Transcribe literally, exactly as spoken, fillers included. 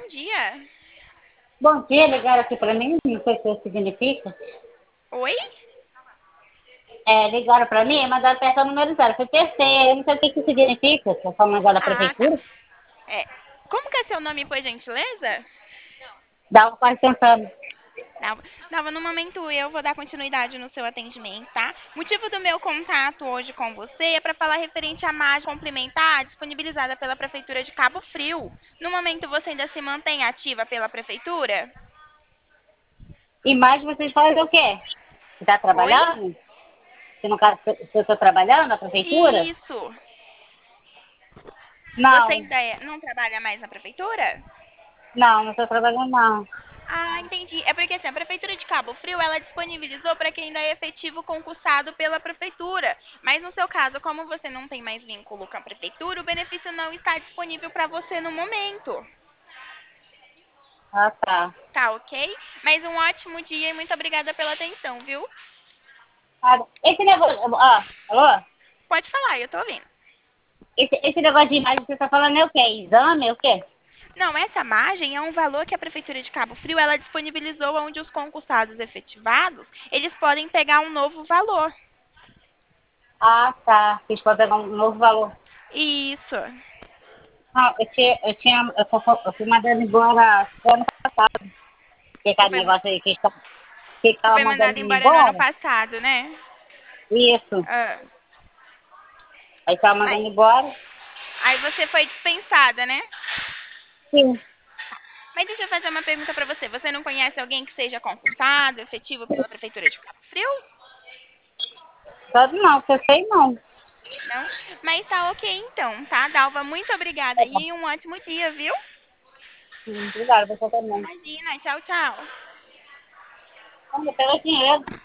bom dia. Bom dia, ligaram aqui para mim, não sei o que isso significa. Oi? É, ligaram para mim e mandaram apertar o número zero. Eu testei, eu não sei o que isso significa, se eu sou mandada da Ah, tá. prefeitura. É. Como que é seu nome, por gentileza? Dá um quase tentando. Dalva, Dalva, no momento eu vou dar continuidade no seu atendimento, tá? O motivo do meu contato hoje com você é para falar referente à margem complementar disponibilizada pela Prefeitura de Cabo Frio. No momento você ainda se mantém ativa pela Prefeitura? E mais vocês fazem o quê? Você está Oi? trabalhando? Se no caso, se eu estou trabalhando na prefeitura? Isso. Você Não, ainda é- não trabalha mais na Prefeitura? não, não estou trabalhando não. Ah, entendi. É porque assim, a Prefeitura de Cabo Frio, ela disponibilizou para quem ainda é efetivo concursado pela Prefeitura. Mas no seu caso, como você não tem mais vínculo com a Prefeitura, o benefício não está disponível para você no momento. Ah, tá. Tá ok? Mas um ótimo dia e muito obrigada pela atenção, viu? Ah, esse negócio, ó, alô? Pode falar, eu tô ouvindo. Esse, esse negócio de imagem que você está falando é o quê? Exame, é o quê? Não, essa margem é um valor que a Prefeitura de Cabo Frio ela disponibilizou onde os concursados efetivados, eles podem pegar um novo valor. Ah, tá. Vocês podem pegar um novo valor. Isso. Não, eu tinha, eu tinha, eu, fui- eu fui mandando embora ano passado. Que Você aquele foi, negócio aí que estava que você estava foi mandando mandado me embora no ano embora. passado, né? Isso. Ah. Aí estava Mas mandando embora. aí você foi dispensada, né? Sim. Mas deixa eu fazer uma pergunta pra você. Você não conhece alguém que seja concursado, efetivo pela Prefeitura de Cabo Frio? Só não, que eu sei não. Não? Mas tá ok então, tá? Dalva, muito obrigada Tá bom. e um ótimo dia, viu? Sim, obrigada, você também. Imagina, tchau, tchau. Vamos, pelo dinheiro.